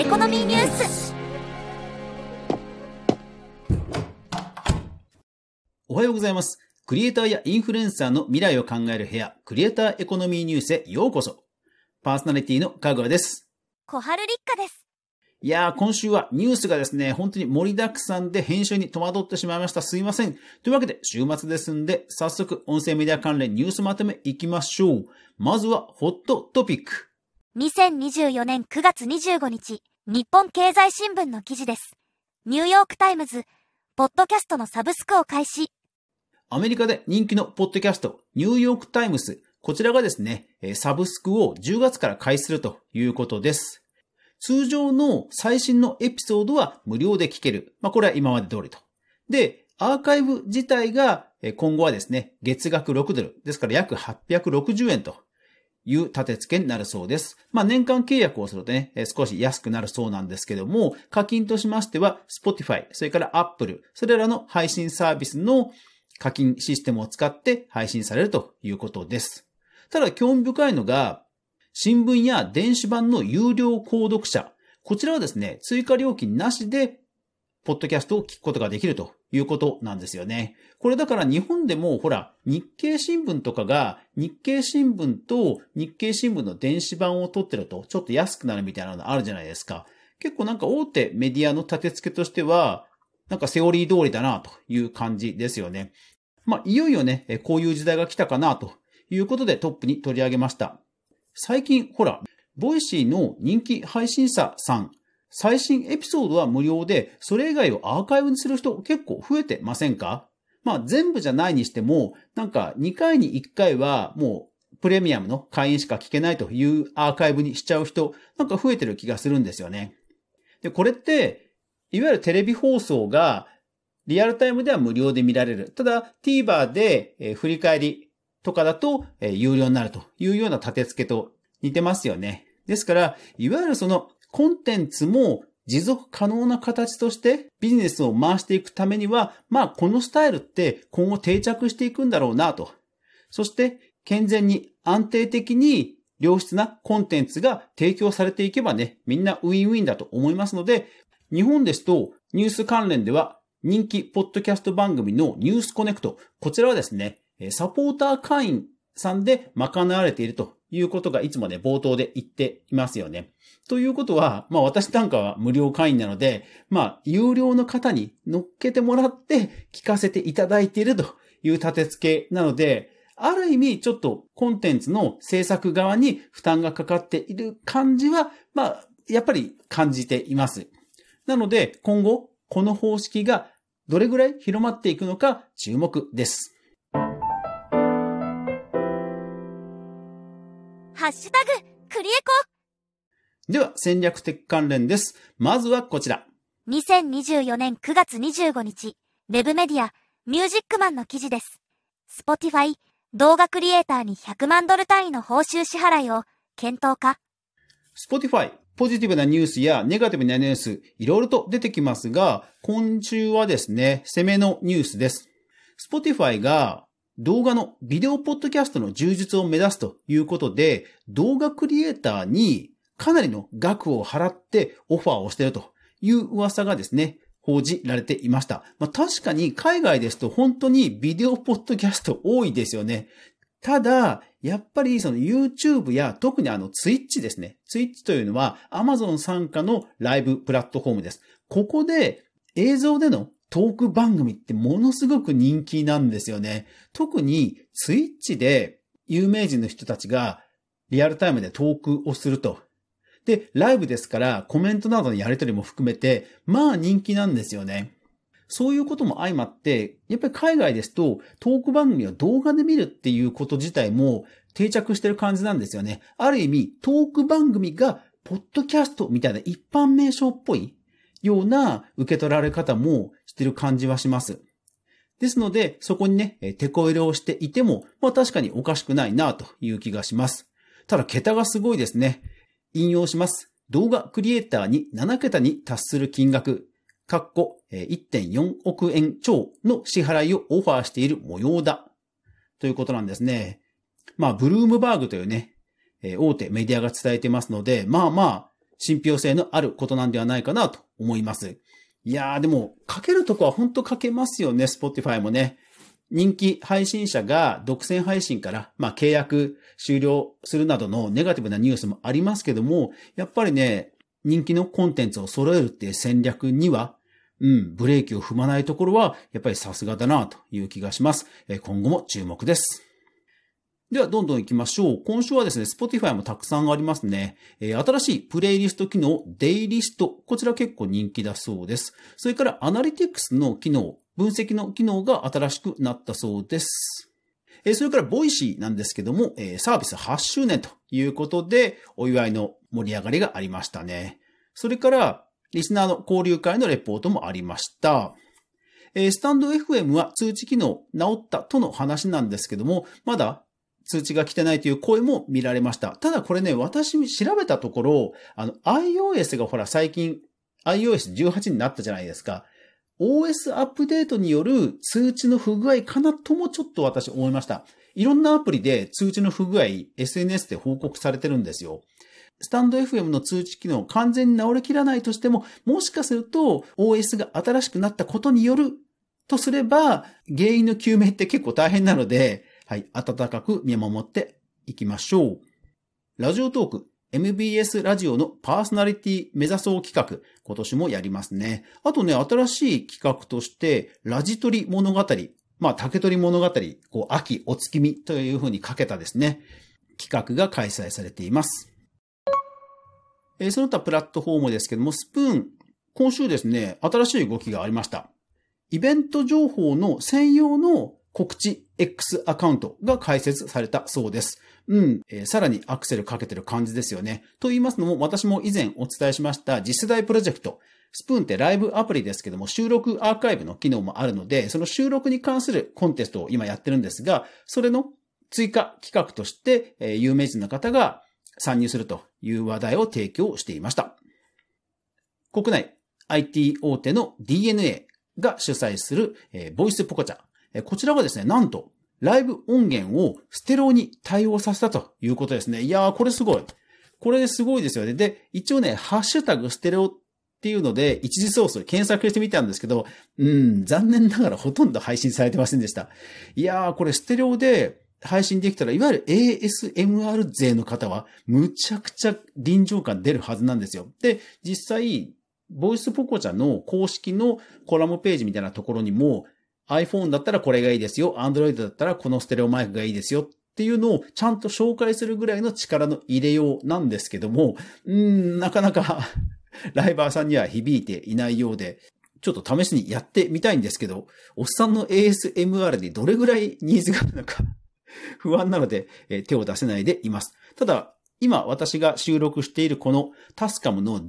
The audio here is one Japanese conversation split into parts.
コノミーニュース。 おはようございます。クリエイターやインフルエンサーの未来を考える部屋、クリエイターエコノミーニュースへようこそ。パーソナリティのかぐわです。 小春立花です。 いやー、今週はニュースがですね、本当に盛りだくさんで編集に戸惑ってしまいました。すいません。というわけで、週末ですんで、早速、音声メディア関連ニュースまとめいきましょう。まずは、ホットトピック。 2024年9月25日、日本経済新聞の記事です。ニューヨークタイムズ、ポッドキャストのサブスクを開始。 アメリカで人気のポッドキャスト、ニューヨークタイムズ、こちらがですね、サブスクを10月から開始するということです。通常の最新のエピソードは無料で聞ける。これは今まで通りと。で、アーカイブ自体が今後はですね、月額$6ですから約860円という立て付けになるそうです。年間契約をするとね、少し安くなるそうなんですけども、課金としましては Spotify、それから Apple、それらの配信サービスの課金システムを使って配信されるということです。ただ興味深いのが、新聞や電子版の有料購読者。こちらはですね、追加料金なしで、ポッドキャストを聞くことができるということなんですよね。これだから日本でも、日経新聞とかが、日経新聞と日経新聞の電子版を取ってると、ちょっと安くなるみたいなのあるじゃないですか。結構大手メディアの立て付けとしては、セオリー通りだなという感じですよね。いよいよね、こういう時代が来たかなということでトップに取り上げました。最近、ボイシーの人気配信者さん、最新エピソードは無料で、それ以外をアーカイブにする人結構増えてませんか？全部じゃないにしても、2回に1回はもうプレミアムの会員しか聞けないというアーカイブにしちゃう人、増えてる気がするんですよね。で、これって、いわゆるテレビ放送がリアルタイムでは無料で見られる。ただ、TVer で振り返りとかだと有料になるというような立て付けと似てますよね。ですから、いわゆるそのコンテンツも持続可能な形としてビジネスを回していくためには、このスタイルって今後定着していくんだろうなと。そして、健全に安定的に良質なコンテンツが提供されていけばね、みんなウィンウィンだと思いますので、日本ですとニュース関連では人気ポッドキャスト番組のニュースコネクト、こちらはですね、サポーター会員さんで賄われているということがいつもね、冒頭で言っていますよね。ということは、私なんかは無料会員なので、有料の方に乗っけてもらって聞かせていただいているという立て付けなので、ある意味ちょっとコンテンツの制作側に負担がかかっている感じは、やっぱり感じています。なので、今後、この方式がどれぐらい広まっていくのか注目です。 ハッシュタグクリエコ。 では戦略的関連です。まずはこちら。 2024年9月25日、ウェブメディアミュージックマンの記事です。Spotify 動画クリエイターに$100万単位の報酬支払いを検討か。 Spotify、ポジティブなニュースやネガティブなニュース、いろいろと出てきますが、今週はですね、攻めのニュースです。Spotify が動画のビデオポッドキャストの充実を目指すということで、動画クリエイターにかなりの額を払ってオファーをしているという噂がですね、報じられていました。確かに海外ですと本当にビデオポッドキャスト多いですよね。ただ、やっぱりその YouTube や特にTwitch ですね。Twitch というのは Amazon 傘下のライブプラットフォームです。ここで映像でのトーク番組ってものすごく人気なんですよね。特にTwitchで有名人の人たちがリアルタイムでトークをすると。で、ライブですからコメントなどのやり取りも含めて、人気なんですよね。そういうことも相まって、やっぱり海外ですとトーク番組を動画で見るっていうこと自体も定着してる感じなんですよね。ある意味トーク番組がポッドキャストみたいな一般名称っぽいような受け取られ方もしてる感じはします。ですので、そこにね、手こ入れをしていても、確かにおかしくないなという気がします。ただ、桁がすごいですね。引用します。動画クリエイターに7桁に達する金額、1.4 億円超の支払いをオファーしている模様だ。ということなんですね。ブルームバーグというね、大手メディアが伝えてますので、 信憑性のあることなんではないかなと思います。いやーでも、書けるとこは本当書けますよね、Spotify もね。人気配信者が独占配信から、契約終了するなどのネガティブなニュースもありますけども、やっぱりね、人気のコンテンツを揃えるっていう戦略には、ブレーキを踏まないところは、やっぱりさすがだなという気がします。今後も注目です。では、どんどん行きましょう。今週はですね、Spotify もたくさんありますね。新しいプレイリスト機能、デイリスト。こちら結構人気だそうです。それから、アナリティクスの機能、分析の機能が新しくなったそうです。それから、ボイシーなんですけども、サービス8周年ということで、お祝いの盛り上がりがありましたね。それから、リスナーの交流会のレポートもありました。スタンド FM は通知機能直ったとの話なんですけども、まだ通知が来てないという声も見られました。ただこれね、私調べたところ、iOS がほら最近 iOS18 になったじゃないですか。OS アップデートによる通知の不具合かなともちょっと私思いました。いろんなアプリで通知の不具合、SNS で報告されてるんですよ。スタンド FM の通知機能完全に直りきらないとしても、もしかすると OS が新しくなったことによるとすれば、原因の究明って結構大変なので、はい、温かく見守っていきましょう。ラジオトーク、MBS ラジオのパーソナリティ目指そう企画、今年もやりますね。あとね、新しい企画として、ラジトリ物語、竹取物語、秋お月見というふうにかけたですね、企画が開催されています。その他プラットフォームですけども、スプーン、今週ですね、新しい動きがありました。イベント情報の専用の告知 X アカウントが開設されたそうです。さらにアクセルかけてる感じですよね。と言いますのも、私も以前お伝えしました次世代プロジェクト。スプーンってライブアプリですけども、収録アーカイブの機能もあるので、その収録に関するコンテストを今やってるんですが、それの追加企画として、有名人の方が参入するという話題を提供していました。国内 IT 大手の DNA が主催する、ボイスポコチャ。こちらがですね、なんとライブ音源をステレオに対応させたということですね。いやー、これすごい。これすごいですよね。で、一応ね、ハッシュタグステレオっていうので、一時ソース検索してみたんですけど、残念ながらほとんど配信されてませんでした。いやー、これステレオで配信できたら、いわゆる ASMR 勢の方は、むちゃくちゃ臨場感出るはずなんですよ。で、実際、ボイスポコチャの公式のコラムページみたいなところにも、iPhone だったらこれがいいですよ。Android だったらこのステレオマイクがいいですよ。っていうのをちゃんと紹介するぐらいの力の入れようなんですけども、なかなかライバーさんには響いていないようで、ちょっと試しにやってみたいんですけど、おっさんの ASMR でどれぐらいニーズがあるのか不安なので、手を出せないでいます。ただ、今私が収録しているこのタスカムの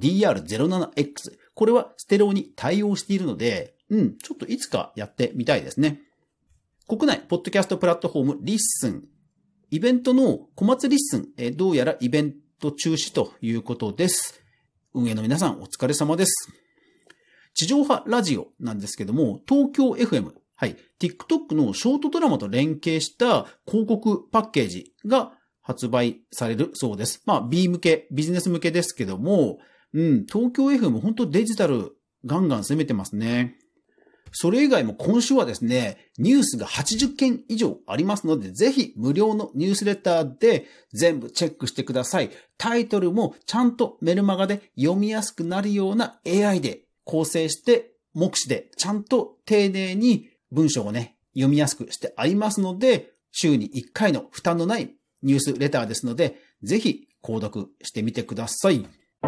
DR07X、これはステレオに対応しているので、ちょっといつかやってみたいですね。国内ポッドキャストプラットフォームリッスン、イベントの小松リッスン、どうやらイベント中止ということです。運営の皆さんお疲れ様です。地上波ラジオなんですけども、東京 FM、はい、TikTok のショートドラマと連携した広告パッケージが発売されるそうです。B 向け、ビジネス向けですけども、東京 FM 本当デジタルガンガン攻めてますね。それ以外も今週はですね、ニュースが80件以上ありますので、ぜひ無料のニュースレターで全部チェックしてください。タイトルもちゃんとメルマガで読みやすくなるような AI で構成して、目視でちゃんと丁寧に文章をね、読みやすくしてありますので、週に1回の負担のないニュースレターですので、ぜひ購読してみてください。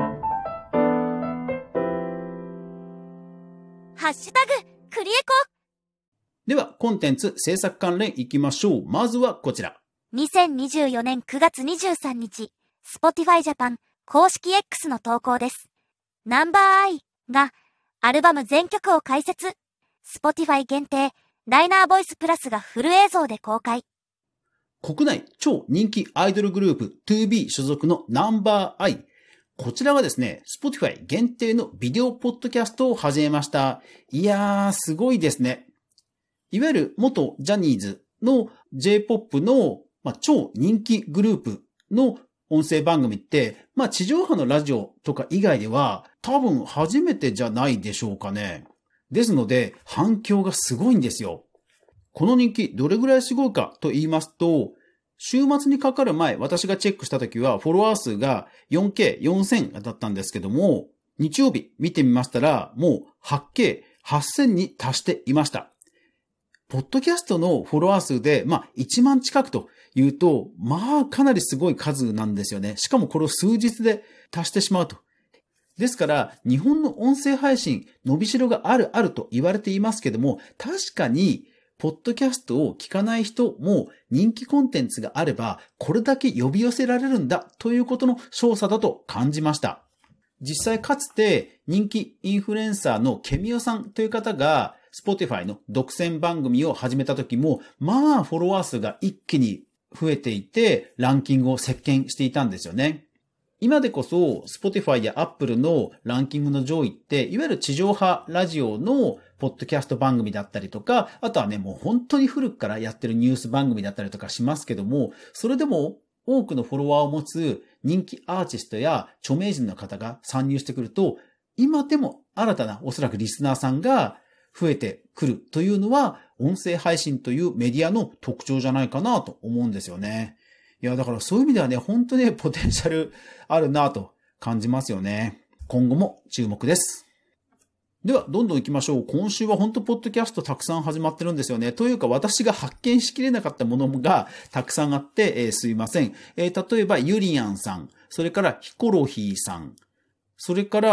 ハッシュタグクリエコ。 では、コンテンツ制作関連いきましょう。まずはこちら。 2024年9月23日、Spotify Japan 公式 X の投稿です。ナンバーアイがアルバム全曲を解説。Spotify 限定、ライナーボイスプラスがフル映像で公開。 国内超人気アイドルグループ 2B 所属のナンバーアイ。こちらはですね、Spotify 限定のビデオポッドキャストを始めました。いやー、すごいですね。いわゆる元ジャニーズの J-POP の、超人気グループの音声番組って、地上波のラジオとか以外では多分初めてじゃないでしょうかね。ですので反響がすごいんですよ。この人気どれぐらいすごいかと言いますと、週末にかかる前、私がチェックした時はフォロワー数が 4K、4000だったんですけども、日曜日見てみましたらもう 8K、8000に達していました。ポッドキャストのフォロワー数で、1万近くというと、かなりすごい数なんですよね。しかもこれを数日で達してしまうと。ですから、日本の音声配信、伸びしろがあると言われていますけども、確かに、ポッドキャストを聞かない人も人気コンテンツがあれば、これだけ呼び寄せられるんだということの証左だと感じました。実際かつて人気インフルエンサーのケミオさんという方が、Spotify の独占番組を始めた時も、フォロワー数が一気に増えていて、ランキングを席巻していたんですよね。今でこそ Spotify や Apple のランキングの上位って、いわゆる地上波ラジオのポッドキャスト番組だったりとか、あとはね、もう本当に古くからやってるニュース番組だったりとかしますけども、それでも多くのフォロワーを持つ人気アーティストや著名人の方が参入してくると、今でも新たなおそらくリスナーさんが増えてくるというのは、音声配信というメディアの特徴じゃないかなと思うんですよね。いや、だからそういう意味ではね、本当にポテンシャルあるなと感じますよね。今後も注目です。では、どんどん行きましょう。今週は本当ポッドキャストたくさん始まってるんですよね。というか、私が発見しきれなかったものがたくさんあって、すいません。例えば、ゆりやんさん、それからヒコロヒーさん、それから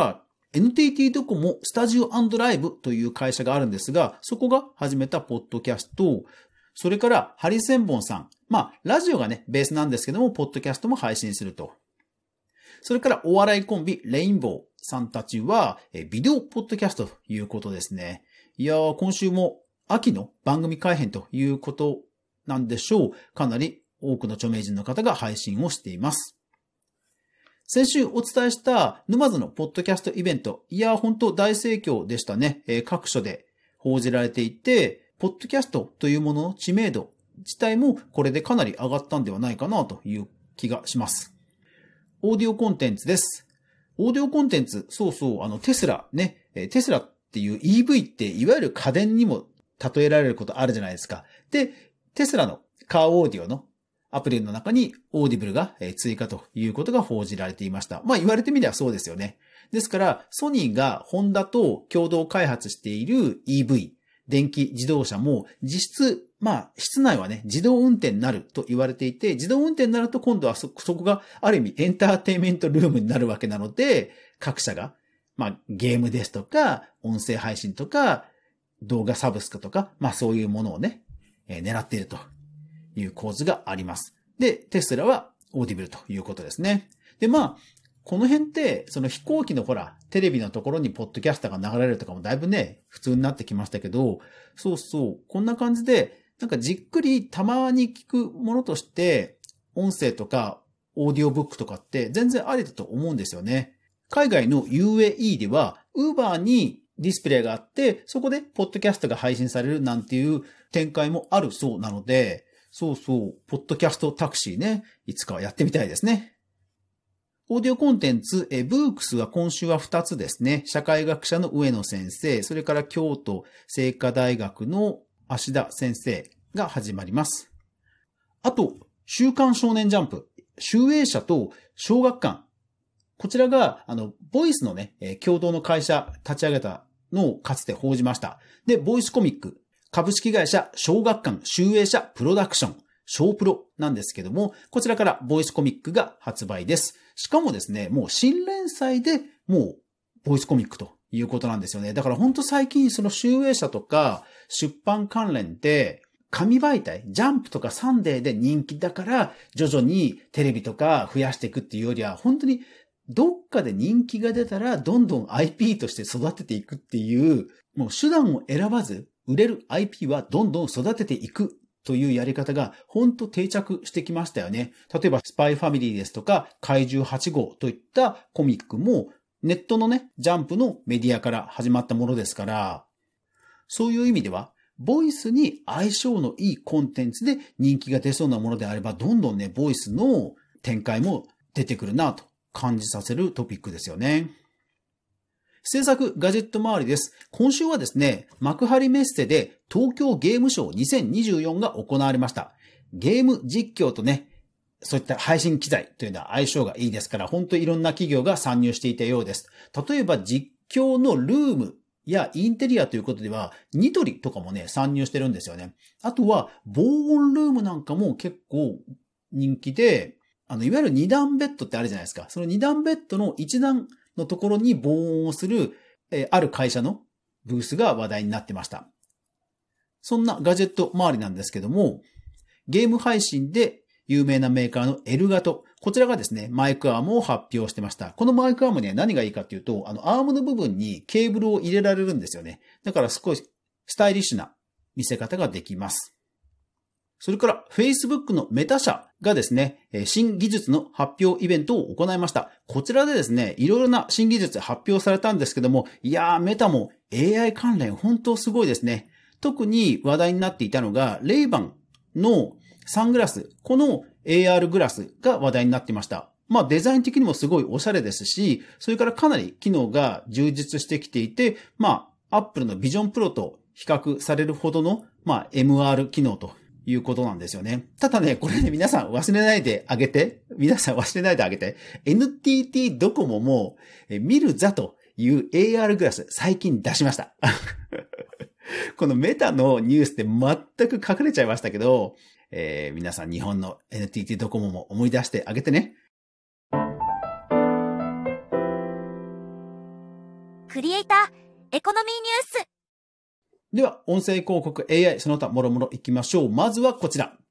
、NTT ドコモスタジオ&ライブという会社があるんですが、そこが始めたポッドキャスト、それからハリセンボンさん。ラジオがね、ベースなんですけども、ポッドキャストも配信すると。それからお笑いコンビ、レインボーさんたちは、ビデオポッドキャストということですね。いやー、今週も秋の番組改編ということなんでしょう。かなり多くの著名人の方が配信をしています。先週お伝えした沼津のポッドキャストイベント、いやー本当大盛況でしたね。各所で報じられていて、ポッドキャストというものの知名度自体もこれでかなり上がったんではないかなという気がします。オーディオコンテンツです。オーディオコンテンツ、テスラね、テスラっていう EV っていわゆる家電にも例えられることあるじゃないですか。で、テスラのカーオーディオのアプリの中にオーディブルが追加ということが報じられていました。言われてみればそうですよね。ですから、ソニーがホンダと共同開発している EV、電気自動車も実質、室内はね、自動運転になると言われていて、自動運転になると今度はそこがある意味エンターテインメントルームになるわけなので、各社が、ゲームですとか、音声配信とか、動画サブスクとか、そういうものをね、狙っているという構図があります。で、テスラはオーディブルということですね。で、この辺って、その飛行機のテレビのところにポッドキャスターが流れるとかもだいぶね、普通になってきましたけど、こんな感じで、じっくりたまに聞くものとして、音声とかオーディオブックとかって全然ありだと思うんですよね。海外の UAE では、Uber にディスプレイがあって、そこでポッドキャストが配信されるなんていう展開もあるそうなので、ポッドキャストタクシーね、いつかはやってみたいですね。オーディオコンテンツ、ブークスは今週は2つですね。社会学者の上野先生、それから京都精華大学の芦田先生が始まります。あと、週刊少年ジャンプ、集英社と小学館。こちらが、ボイスのね、共同の会社立ち上げたのをかつて報じました。で、ボイスコミック、株式会社小学館集英社プロダクション、小プロなんですけども、こちらからボイスコミックが発売です。しかもですね、もう新連載でもうボイスコミックということなんですよね。だから本当最近その集英社とか出版関連で紙媒体、ジャンプとかサンデーで人気だから徐々にテレビとか増やしていくっていうよりは本当にどっかで人気が出たらどんどん IP として育てていくっていう、もう手段を選ばず売れる IP はどんどん育てていくというやり方が本当定着してきましたよね。例えばスパイファミリーですとか怪獣8号といったコミックもネットのね、ジャンプのメディアから始まったものですから、そういう意味ではボイスに相性のいいコンテンツで人気が出そうなものであればどんどんね、ボイスの展開も出てくるなと感じさせるトピックですよね。制作ガジェット周りです。今週はですね、幕張メッセで東京ゲームショー2024が行われました。ゲーム実況とね、そういった配信機材というのは相性がいいですから、本当にいろんな企業が参入していたようです。例えば実況のルームやインテリアということでは、ニトリとかもね、参入してるんですよね。あとは、防音ルームなんかも結構人気で、いわゆる2段ベッドってあるじゃないですか。その2段ベッドの1段のところに防音をする、ある会社のブースが話題になってました。そんなガジェット周りなんですけども、ゲーム配信で有名なメーカーのエルガト。こちらがですね、マイクアームを発表してました。このマイクアームね、何がいいかっていうと、アームの部分にケーブルを入れられるんですよね。だから少しスタイリッシュな見せ方ができます。それから Facebook のメタ社がですね、新技術の発表イベントを行いました。こちらでですね、いろいろな新技術発表されたんですけども、いやー、メタも AI 関連本当すごいですね。特に話題になっていたのが、レイバンのサングラス、この AR グラスが話題になっていました。デザイン的にもすごいおしゃれですし、それからかなり機能が充実してきていて、Apple の Vision Pro と比較されるほどの、MR 機能ということなんですよね。ただね、これね、皆さん忘れないであげて、NTT ドコモも、ミルザという AR グラス最近出しました。このメタのニュースって全く隠れちゃいましたけど、皆さん日本の NTT ドコモも思い出してあげてね。 クリエイターエコノミーニュース。 では、音声広告 AI その他もろもろ行きましょう。まずはこちら。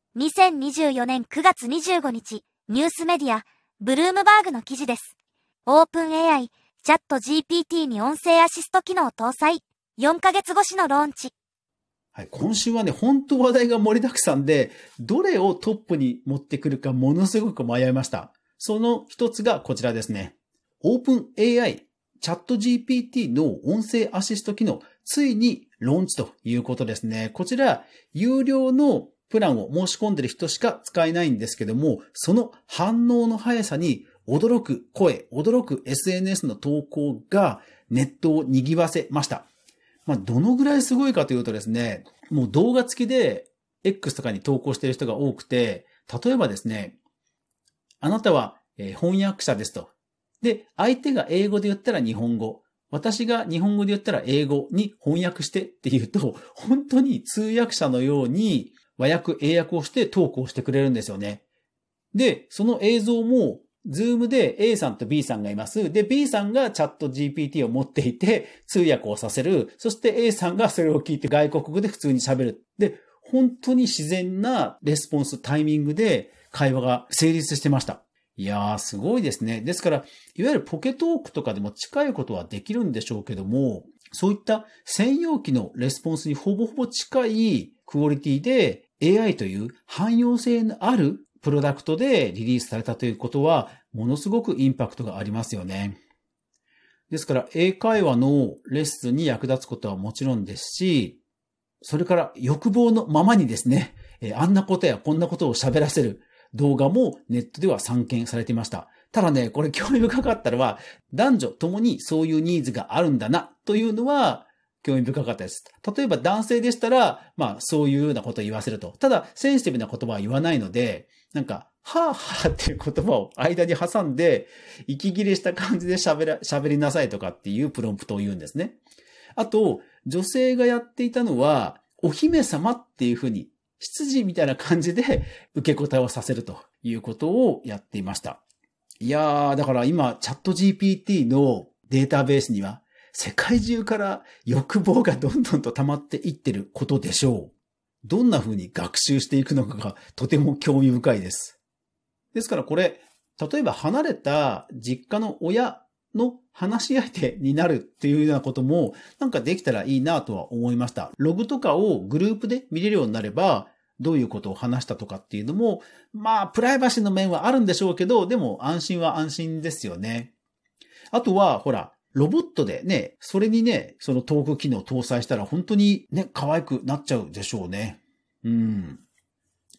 2024年9月25日、ニュースメディア、ブルームバーグの記事です。オープン AI、チャット GPT に音声アシスト機能搭載。4ヶ月越しのローンチ。 はい、今週はね、本当話題が盛りだくさんで、どれをトップに持ってくるかものすごく迷いました。その一つがこちらですね。オープン AI、チャット GPT の音声アシスト機能、ついにローンチということですね。こちら、有料のプランを申し込んでる人しか使えないんですけども、その反応の速さに驚く声、驚く SNS の投稿がネットを賑わせました。どのぐらいすごいかというとですね、もう動画付きで X とかに投稿している人が多くて、例えばですね、あなたは翻訳者ですと。で、相手が英語で言ったら日本語、私が日本語で言ったら英語に翻訳してって言うと、本当に通訳者のように和訳、英訳をして投稿してくれるんですよね。で、その映像もズームで A さんと B さんがいます。で、B さんがチャット GPT を持っていて通訳をさせる。そして A さんがそれを聞いて外国語で普通に喋る。で、本当に自然なレスポンス、タイミングで会話が成立してました。いやー、すごいですね。ですから、いわゆるポケトークとかでも近いことはできるんでしょうけども、そういった専用機のレスポンスにほぼほぼ近いクオリティで AI という汎用性のあるプロダクトでリリースされたということは、ものすごくインパクトがありますよね。ですから、英会話のレッスンに役立つことはもちろんですし、それから欲望のままにですね、あんなことやこんなことを喋らせる動画もネットでは散見されていました。ただね、これ興味深かったのは、男女ともにそういうニーズがあるんだなというのは興味深かったです。例えば男性でしたら、そういうようなことを言わせると。ただ、センシティブな言葉は言わないので、はぁはぁっていう言葉を間に挟んで、息切れした感じで喋りなさいとかっていうプロンプトを言うんですね。あと、女性がやっていたのは、お姫様っていうふうに、執事みたいな感じで受け答えをさせるということをやっていました。いやー、だから今、チャット GPT のデータベースには、世界中から欲望がどんどんと溜まっていってることでしょう。どんな風に学習していくのかがとても興味深いです。ですからこれ、例えば離れた実家の親の話し相手になるっていうようなこともできたらいいなとは思いました。ログとかをグループで見れるようになれば、どういうことを話したとかっていうのも、プライバシーの面はあるんでしょうけど、でも安心は安心ですよね。あとは、ロボットでね、それにね、そのトーク機能を搭載したら本当にね、可愛くなっちゃうでしょうね。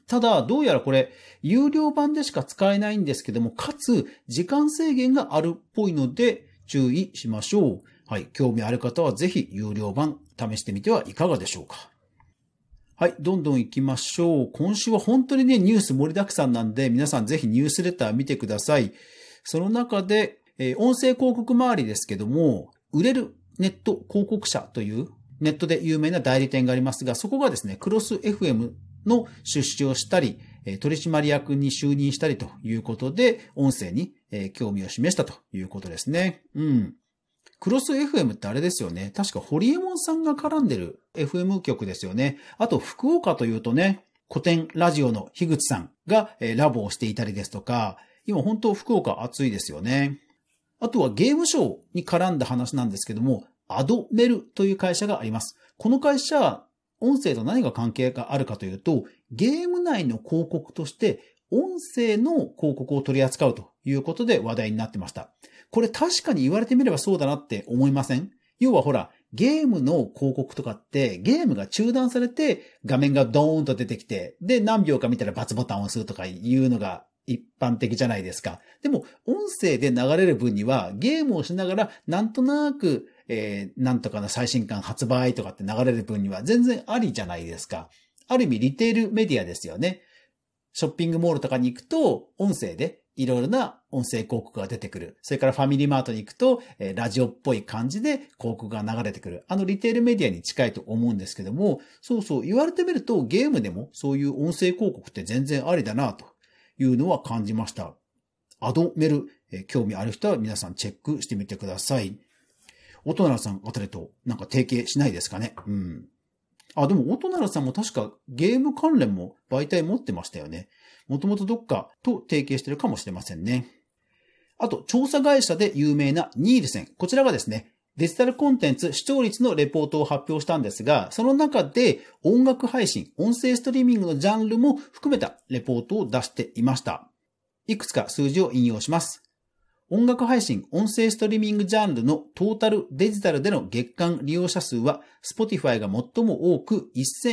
ただ、どうやらこれ、有料版でしか使えないんですけども、かつ、時間制限があるっぽいので、注意しましょう。はい。興味ある方はぜひ、有料版、試してみてはいかがでしょうか。はい。どんどん行きましょう。今週は本当にね、ニュース盛りだくさんなんで、皆さんぜひニュースレター見てください。その中で、音声広告周りですけども、売れるネット広告社というネットで有名な代理店がありますが、そこがですね、クロス FM の出資をしたり、取締役に就任したりということで、音声に興味を示したということですね。クロス FM ってあれですよね。確かホリエモンさんが絡んでる FM 局ですよね。あと福岡というとね、古典ラジオの樋口さんがラボをしていたりですとか、今本当福岡暑いですよね。あとはゲームショーに絡んだ話なんですけども、アドメルという会社があります。この会社、音声と何が関係があるかというと、ゲーム内の広告として音声の広告を取り扱うということで話題になってました。これ確かに言われてみればそうだなって思いません？要はほら、ゲームの広告とかってゲームが中断されて画面がドーンと出てきて、で何秒か見たら×ボタンを押すとかいうのが一般的じゃないですか。でも音声で流れる分にはゲームをしながらなんとなく、なんとかの最新刊発売とかって流れる分には全然ありじゃないですか。ある意味リテールメディアですよね。ショッピングモールとかに行くと音声でいろいろな音声広告が出てくる。それからファミリーマートに行くと、ラジオっぽい感じで広告が流れてくる。リテールメディアに近いと思うんですけども、そう言われてみるとゲームでもそういう音声広告って全然ありだなというのは感じました。アドメル、興味ある人は皆さんチェックしてみてください。音ならさんあたりとなんか提携しないですかね。でも音ならさんも確かゲーム関連も媒体持ってましたよね。もともとどっかと提携してるかもしれませんね。あと、調査会社で有名なニールセン。こちらがですね、デジタルコンテンツ視聴率のレポートを発表したんですが、その中で音楽配信、音声ストリーミングのジャンルも含めたレポートを出していました。いくつか数字を引用します。音楽配信、音声ストリーミングジャンルのトータルデジタルでの月間利用者数は Spotify が最も多く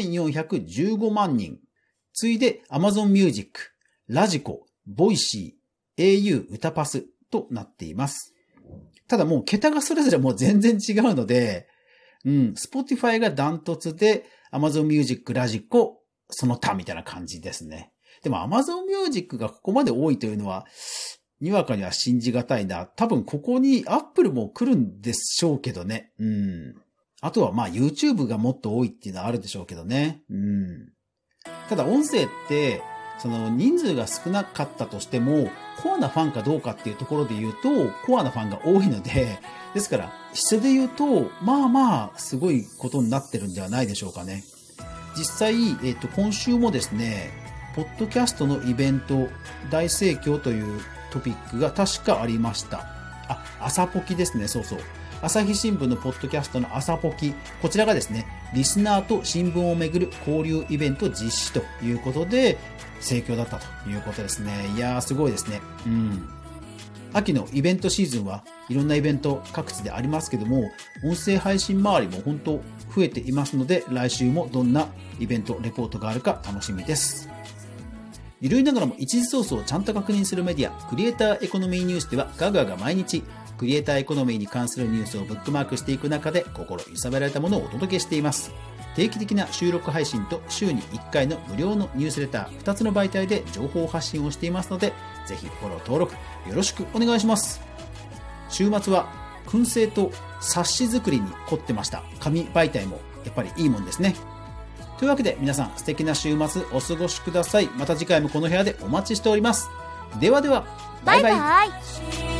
1415万人。次いで Amazon Music、ラジコ、ボイシー、au、歌パスとなっています。ただもう桁がそれぞれもう全然違うので、Spotify がダントツで Amazon Music、ラジコ、その他みたいな感じですね。でも Amazon Music がここまで多いというのは、にわかには信じがたいな。多分ここに Apple も来るんでしょうけどね。あとはYouTube がもっと多いっていうのはあるでしょうけどね。ただ音声って、その人数が少なかったとしても、コアなファンかどうかっていうところで言うと、コアなファンが多いので、ですから、質で言うと、すごいことになってるんではないでしょうかね。実際、今週もですね、ポッドキャストのイベント、大盛況というトピックが確かありました。朝ポキですね、そう。朝日新聞のポッドキャストの朝ポキ、こちらがですね、リスナーと新聞をめぐる交流イベント実施ということで、盛況だったということですね。いやー、すごいですね。秋のイベントシーズンはいろんなイベント各地でありますけども、音声配信周りも本当増えていますので、来週もどんなイベントレポートがあるか楽しみです。ゆるいながらも一時ソースをちゃんと確認するメディア、クリエイターエコノミーニュースではガガが毎日、クリエイターエコノミーに関するニュースをブックマークしていく中で心揺さぶられたものをお届けしています。定期的な収録配信と週に1回の無料のニュースレター、2つの媒体で情報発信をしていますので、ぜひフォロー登録よろしくお願いします。週末は燻製と冊子作りに凝ってました。紙媒体もやっぱりいいもんですね。というわけで皆さん素敵な週末お過ごしください。また次回もこの部屋でお待ちしております。ではでは、バイバイ。